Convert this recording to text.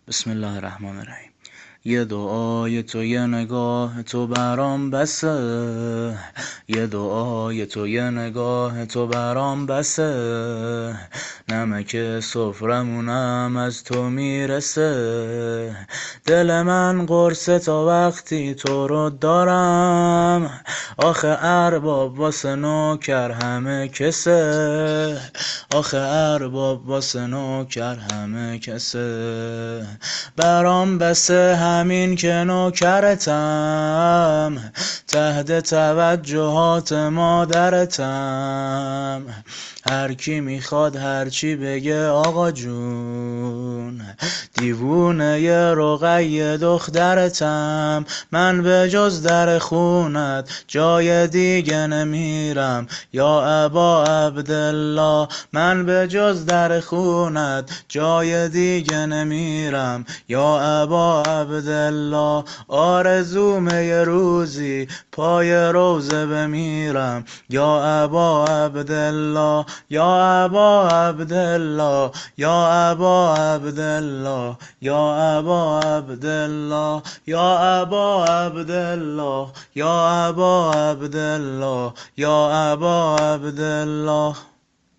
بسم الله الرحمن الرحیم. یه دعای تو یه نگاه تو برام بسه، یه دعای تو یه نگاه تو برام بسه، نمک سفرمونم از تو میرسه. دل من قرصه تا وقتی تو رو دارم، آخه ارباب واسه نوکر همه کسه، آخه ارباب واسه نوکر همه کسه. برام بسه همین که نوکرتم، تحت توجهات مادرتم، هر کی میخواد هرچی بگه آقا جون، دیوونه ی رقی دخترتم. من به جز در خونت جای دیگه نمیرم یا ابا عبدالله، من به جز در خونت جای دیگه نمیرم یا ابا عبدالله. آرزومه یه روزی پای روزه بمیرم یا ابا عبدالله، یا ابا عبدالله، یا ابا عبدالله، یا ابا عبدالله، یا ابا عبدالله، یا ابا عبدالله، یا ابا عبدالله.